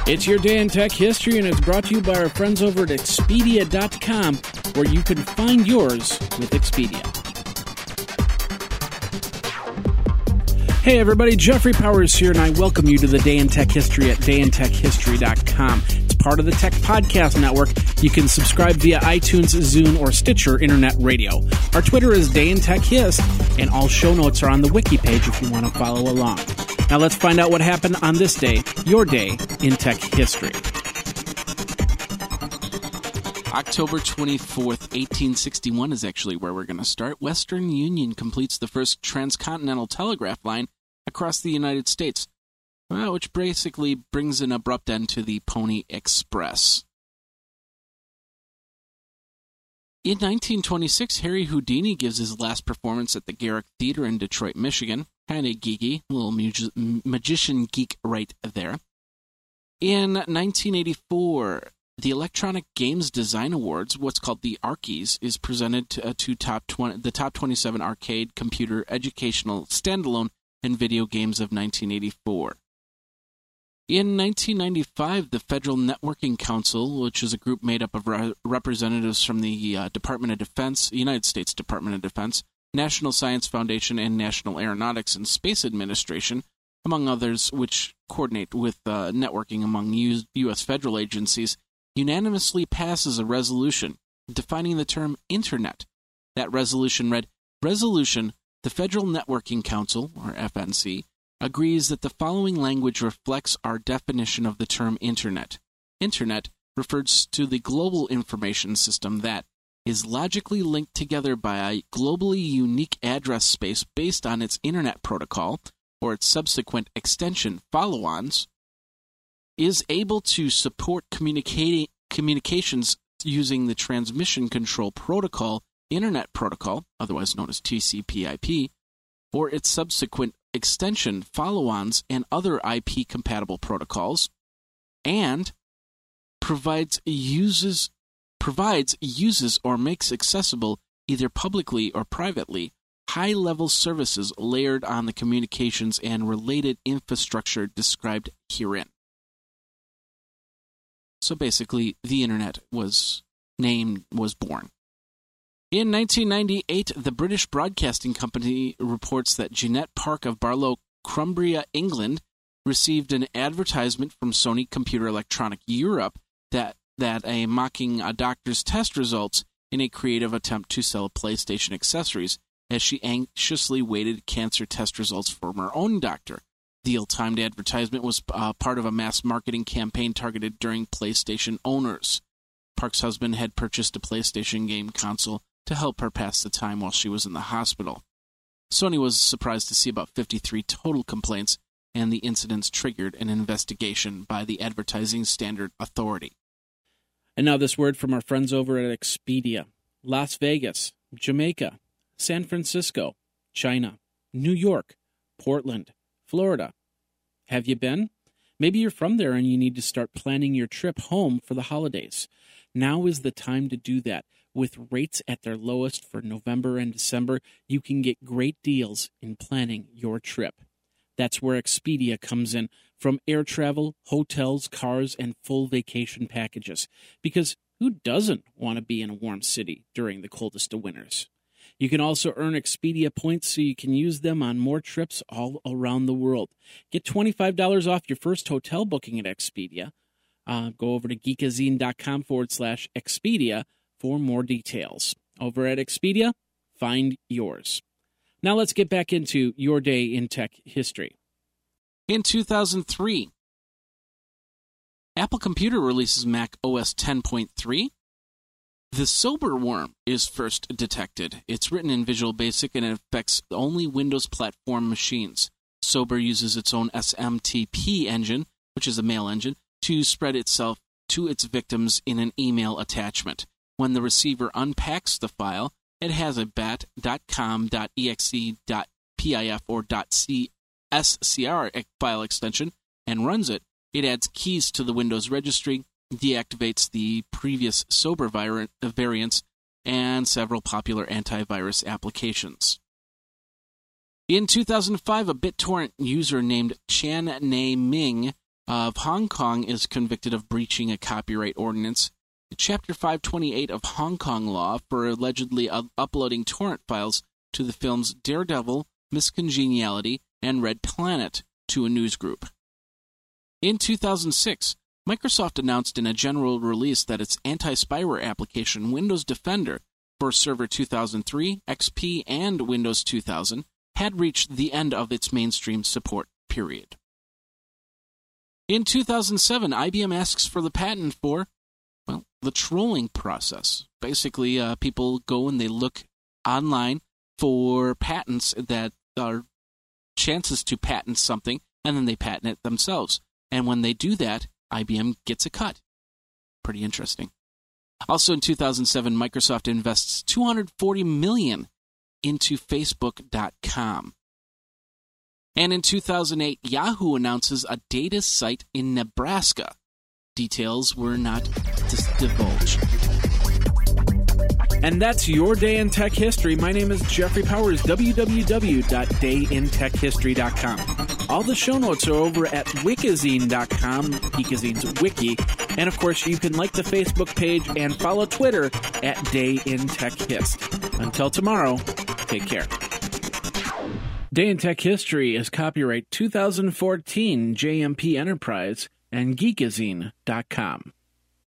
It's your day in tech history, and it's brought to you by our friends over at Expedia.com, where you can find yours with Expedia. Hey everybody, Jeffrey Powers here, and I welcome you to the Day in Tech History at dayintechhistory.com. It's part of the Tech Podcast Network. You can subscribe via iTunes, Zune, or Stitcher Internet Radio. Our Twitter is Day in Tech Hist, and all show notes are on the wiki page if you want to follow along. Now let's find out what happened on this day, your day in tech history. October 24th, 1861 is actually where we're going to start. Western Union completes the first transcontinental telegraph line across the United States, which basically brings an abrupt end to the Pony Express. In 1926, Harry Houdini gives his last performance at the Garrick Theater in Detroit, Michigan. Kind of geeky, a little magician geek right there. In 1984, the Electronic Games Design Awards, what's called the ARCIES, is presented to the top 27 arcade, computer, educational, standalone, and video games of 1984. In 1995, the Federal Networking Council, which is a group made up of representatives from the Department of Defense, United States Department of Defense, National Science Foundation, and National Aeronautics and Space Administration, among others, which coordinate with networking among U.S. federal agencies, unanimously passes a resolution defining the term Internet. That resolution read, Resolution, the Federal Networking Council, or FNC, agrees that the following language reflects our definition of the term Internet. Internet refers to the global information system that is logically linked together by a globally unique address space based on its Internet protocol, or its subsequent extension follow-ons, is able to support communications using the Transmission Control Protocol, Internet Protocol, otherwise known as TCP/IP, or its subsequent extension follow-ons and other IP-compatible protocols, and provides, uses, or makes accessible, either publicly or privately, high-level services layered on the communications and related infrastructure described herein. So basically, the Internet was born. In 1998, the British Broadcasting Company reports that Jeanette Park of Barlow, Cumbria, England, received an advertisement from Sony Computer Electronic Europe that mocking a doctor's test results in a creative attempt to sell PlayStation accessories, as she anxiously waited cancer test results from her own doctor. The ill-timed advertisement was part of a mass marketing campaign targeted during PlayStation owners. Park's husband had purchased a PlayStation game console to help her pass the time while she was in the hospital. Sony was surprised to see about 53 total complaints, and the incidents triggered an investigation by the Advertising Standard Authority. And now this word from our friends over at Expedia. Las Vegas, Jamaica, San Francisco, China, New York, Portland, Florida. Have you been? Maybe you're from there and you need to start planning your trip home for the holidays. Now is the time to do that. With rates at their lowest for November and December, you can get great deals in planning your trip. That's where Expedia comes in, from air travel, hotels, cars, and full vacation packages. Because who doesn't want to be in a warm city during the coldest of winters? You can also earn Expedia points so you can use them on more trips all around the world. Get $25 off your first hotel booking at Expedia. Go over to geekazine.com/Expedia for more details. Over at Expedia, find yours. Now let's get back into your day in tech history. In 2003, Apple Computer releases Mac OS 10.3. The Sober worm is first detected. It's written in Visual Basic and it affects only Windows platform machines. Sober uses its own SMTP engine, which is a mail engine, to spread itself to its victims in an email attachment. When the receiver unpacks the file, it has a bat.com.exe.pif or .scr file extension and runs it. It adds keys to the Windows registry, deactivates the previous Sober variants, and several popular antivirus applications. In 2005, a BitTorrent user named Chan Na Ming of Hong Kong is convicted of breaching a copyright ordinance. Chapter 528 of Hong Kong law for allegedly uploading torrent files to the films Daredevil, Miss Congeniality, and Red Planet to a news group. In 2006, Microsoft announced in a general release that its anti-spyware application Windows Defender for Server 2003, XP, and Windows 2000 had reached the end of its mainstream support period. In 2007, IBM asks for the patent for, the trolling process. Basically, people go and they look online for patents that are chances to patent something, and then they patent it themselves. And when they do that, IBM gets a cut. Pretty interesting. Also in 2007, Microsoft invests $240 million into Facebook.com. And in 2008, Yahoo announces a data site in Nebraska. Details were not divulged. And that's your Day in Tech History. My name is Jeffrey Powers, www.dayintechhistory.com. All the show notes are over at wikizine.com, Geekazine's wiki. And, of course, you can like the Facebook page and follow Twitter at Day in Tech Hist. Until tomorrow, take care. Day in Tech History is copyright 2014 JMP Enterprise and Geekazine.com.